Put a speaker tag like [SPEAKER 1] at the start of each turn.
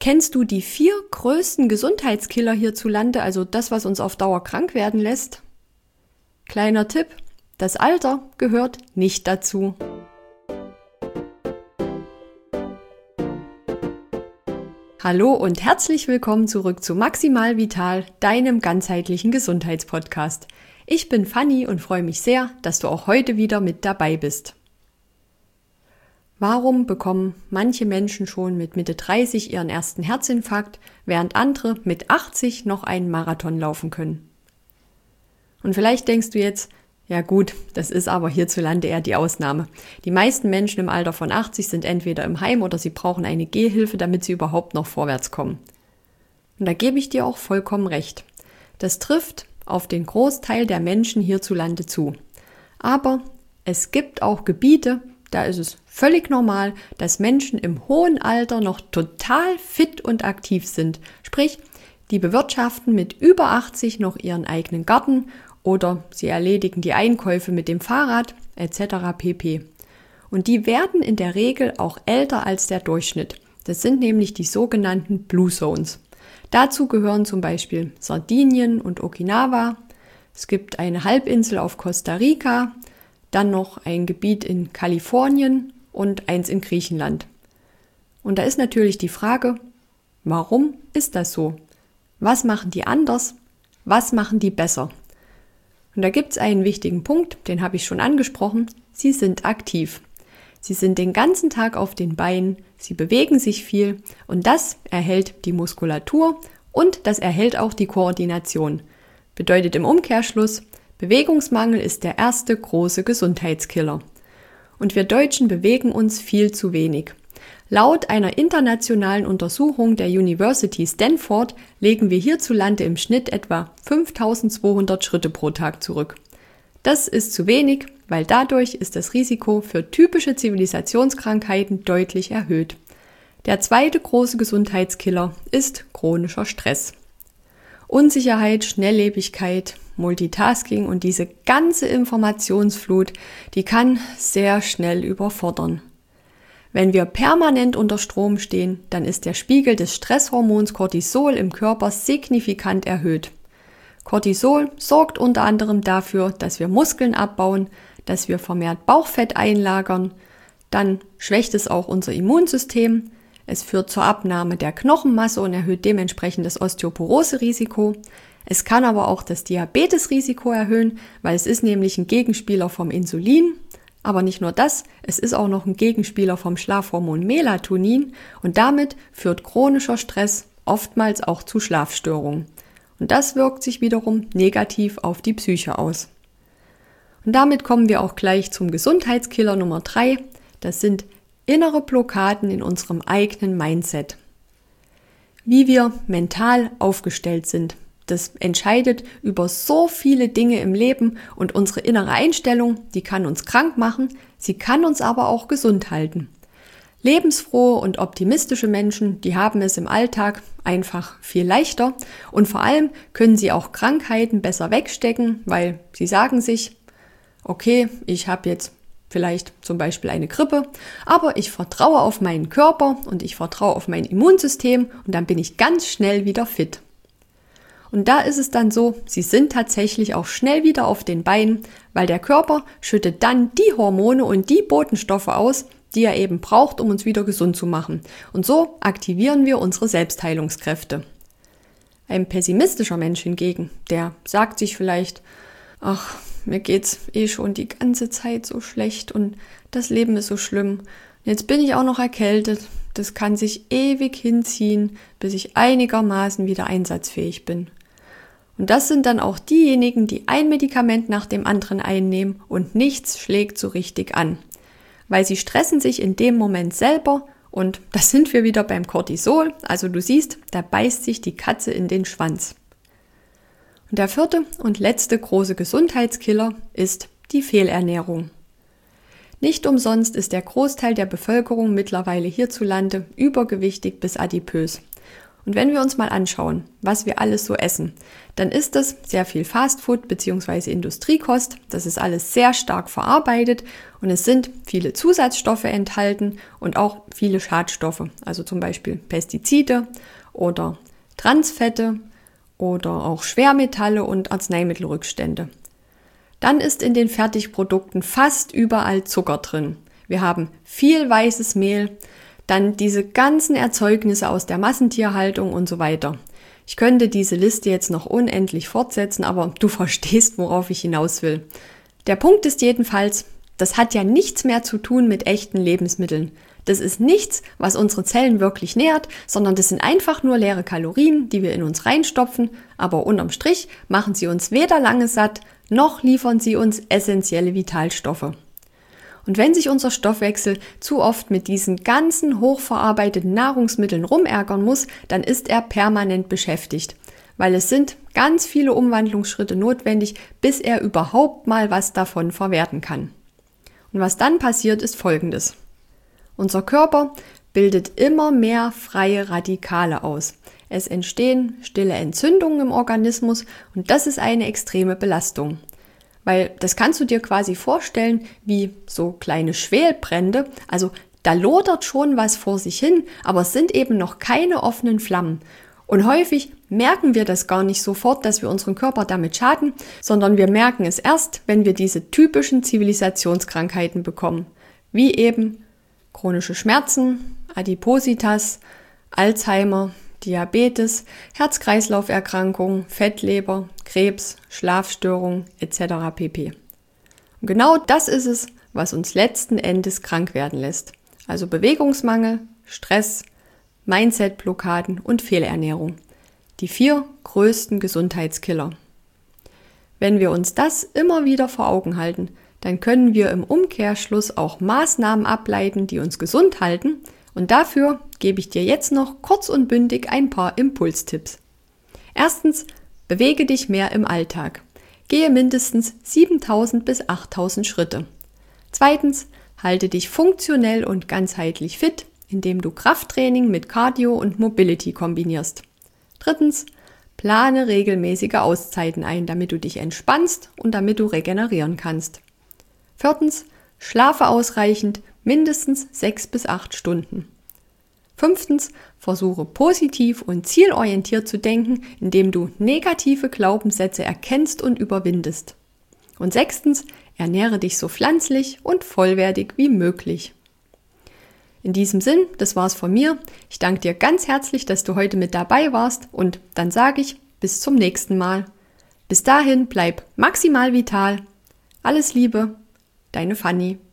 [SPEAKER 1] Kennst du die 4 größten Gesundheitskiller hierzulande, also das, was uns auf Dauer krank werden lässt? Kleiner Tipp, das Alter gehört nicht dazu. Hallo und herzlich willkommen zurück zu Maximal Vital, deinem ganzheitlichen Gesundheitspodcast. Ich bin Fanny und freue mich sehr, dass du auch heute wieder mit dabei bist. Warum bekommen manche Menschen schon mit Mitte 30 ihren ersten Herzinfarkt, während andere mit 80 noch einen Marathon laufen können? Und vielleicht denkst du jetzt, ja gut, das ist aber hierzulande eher die Ausnahme. Die meisten Menschen im Alter von 80 sind entweder im Heim oder sie brauchen eine Gehhilfe, damit sie überhaupt noch vorwärts kommen. Und da gebe ich dir auch vollkommen recht. Das trifft auf den Großteil der Menschen hierzulande zu. Aber es gibt auch Gebiete, da ist es völlig normal, dass Menschen im hohen Alter noch total fit und aktiv sind. Sprich, die bewirtschaften mit über 80 noch ihren eigenen Garten oder sie erledigen die Einkäufe mit dem Fahrrad etc. pp. Und die werden in der Regel auch älter als der Durchschnitt. Das sind nämlich die sogenannten Blue Zones. Dazu gehören zum Beispiel Sardinien und Okinawa. Es gibt eine Halbinsel auf Costa Rica, dann noch ein Gebiet in Kalifornien und eins in Griechenland. Und da ist natürlich die Frage, warum ist das so? Was machen die anders? Was machen die besser? Und da gibt es einen wichtigen Punkt, den habe ich schon angesprochen. Sie sind aktiv. Sie sind den ganzen Tag auf den Beinen, sie bewegen sich viel und das erhält die Muskulatur und das erhält auch die Koordination. Bedeutet im Umkehrschluss, Bewegungsmangel ist der erste große Gesundheitskiller. Und wir Deutschen bewegen uns viel zu wenig. Laut einer internationalen Untersuchung der University Stanford legen wir hierzulande im Schnitt etwa 5200 Schritte pro Tag zurück. Das ist zu wenig, weil dadurch ist das Risiko für typische Zivilisationskrankheiten deutlich erhöht. Der zweite große Gesundheitskiller ist chronischer Stress. Unsicherheit, Schnelllebigkeit, Multitasking und diese ganze Informationsflut, die kann sehr schnell überfordern. Wenn wir permanent unter Strom stehen, dann ist der Spiegel des Stresshormons Cortisol im Körper signifikant erhöht. Cortisol sorgt unter anderem dafür, dass wir Muskeln abbauen, dass wir vermehrt Bauchfett einlagern, dann schwächt es auch unser Immunsystem, es führt zur Abnahme der Knochenmasse und erhöht dementsprechend das Osteoporose-Risiko. Es kann aber auch das Diabetesrisiko erhöhen, weil es ist nämlich ein Gegenspieler vom Insulin. Aber nicht nur das, es ist auch noch ein Gegenspieler vom Schlafhormon Melatonin und damit führt chronischer Stress oftmals auch zu Schlafstörungen. Und das wirkt sich wiederum negativ auf die Psyche aus. Und damit kommen wir auch gleich zum Gesundheitskiller Nummer 3. Das sind innere Blockaden in unserem eigenen Mindset. Wie wir mental aufgestellt sind, das entscheidet über so viele Dinge im Leben und unsere innere Einstellung, die kann uns krank machen, sie kann uns aber auch gesund halten. Lebensfrohe und optimistische Menschen, die haben es im Alltag einfach viel leichter und vor allem können sie auch Krankheiten besser wegstecken, weil sie sagen sich, okay, ich habe jetzt vielleicht zum Beispiel eine Grippe, aber ich vertraue auf meinen Körper und ich vertraue auf mein Immunsystem und dann bin ich ganz schnell wieder fit. Und da ist es dann so, sie sind tatsächlich auch schnell wieder auf den Beinen, weil der Körper schüttet dann die Hormone und die Botenstoffe aus, die er eben braucht, um uns wieder gesund zu machen. Und so aktivieren wir unsere Selbstheilungskräfte. Ein pessimistischer Mensch hingegen, der sagt sich vielleicht, ach, mir geht's schon die ganze Zeit so schlecht und das Leben ist so schlimm. Jetzt bin ich auch noch erkältet. Das kann sich ewig hinziehen, bis ich einigermaßen wieder einsatzfähig bin. Und das sind dann auch diejenigen, die ein Medikament nach dem anderen einnehmen und nichts schlägt so richtig an. Weil sie stressen sich in dem Moment selber und da sind wir wieder beim Cortisol. Also du siehst, da beißt sich die Katze in den Schwanz. Und der vierte und letzte große Gesundheitskiller ist die Fehlernährung. Nicht umsonst ist der Großteil der Bevölkerung mittlerweile hierzulande übergewichtig bis adipös. Und wenn wir uns mal anschauen, was wir alles so essen, dann ist das sehr viel Fastfood bzw. Industriekost. Das ist alles sehr stark verarbeitet und es sind viele Zusatzstoffe enthalten und auch viele Schadstoffe, also zum Beispiel Pestizide oder Transfette oder auch Schwermetalle und Arzneimittelrückstände. Dann ist in den Fertigprodukten fast überall Zucker drin. Wir haben viel weißes Mehl, dann diese ganzen Erzeugnisse aus der Massentierhaltung und so weiter. Ich könnte diese Liste jetzt noch unendlich fortsetzen, aber du verstehst, worauf ich hinaus will. Der Punkt ist jedenfalls, das hat ja nichts mehr zu tun mit echten Lebensmitteln. Das ist nichts, was unsere Zellen wirklich nährt, sondern das sind einfach nur leere Kalorien, die wir in uns reinstopfen, aber unterm Strich machen sie uns weder lange satt, noch liefern sie uns essentielle Vitalstoffe. Und wenn sich unser Stoffwechsel zu oft mit diesen ganzen hochverarbeiteten Nahrungsmitteln rumärgern muss, dann ist er permanent beschäftigt, weil es sind ganz viele Umwandlungsschritte notwendig, bis er überhaupt mal was davon verwerten kann. Und was dann passiert, ist Folgendes. Unser Körper bildet immer mehr freie Radikale aus. Es entstehen stille Entzündungen im Organismus und das ist eine extreme Belastung. Weil das kannst du dir quasi vorstellen wie so kleine Schwelbrände. Also da lodert schon was vor sich hin, aber es sind eben noch keine offenen Flammen. Und häufig merken wir das gar nicht sofort, dass wir unseren Körper damit schaden, sondern wir merken es erst, wenn wir diese typischen Zivilisationskrankheiten bekommen. Wie eben chronische Schmerzen, Adipositas, Alzheimer, Diabetes, Herz-Kreislauf-Erkrankungen, Fettleber, Krebs, Schlafstörungen etc. pp. Und genau das ist es, was uns letzten Endes krank werden lässt. Also Bewegungsmangel, Stress, Mindset-Blockaden und Fehlernährung. Die 4 größten Gesundheitskiller. Wenn wir uns das immer wieder vor Augen halten, dann können wir im Umkehrschluss auch Maßnahmen ableiten, die uns gesund halten. Und dafür gebe ich dir jetzt noch kurz und bündig ein paar Impulstipps. Erstens, bewege dich mehr im Alltag. Gehe mindestens 7.000 bis 8.000 Schritte. Zweitens, halte dich funktionell und ganzheitlich fit, indem du Krafttraining mit Cardio und Mobility kombinierst. Drittens, plane regelmäßige Auszeiten ein, damit du dich entspannst und damit du regenerieren kannst. Viertens, schlafe ausreichend, mindestens 6 bis 8 Stunden. Fünftens, versuche positiv und zielorientiert zu denken, indem du negative Glaubenssätze erkennst und überwindest. Und sechstens, ernähre dich so pflanzlich und vollwertig wie möglich. In diesem Sinn, das war's von mir. Ich danke dir ganz herzlich, dass du heute mit dabei warst und dann sage ich bis zum nächsten Mal. Bis dahin bleib maximal vital. Alles Liebe, deine Fanny.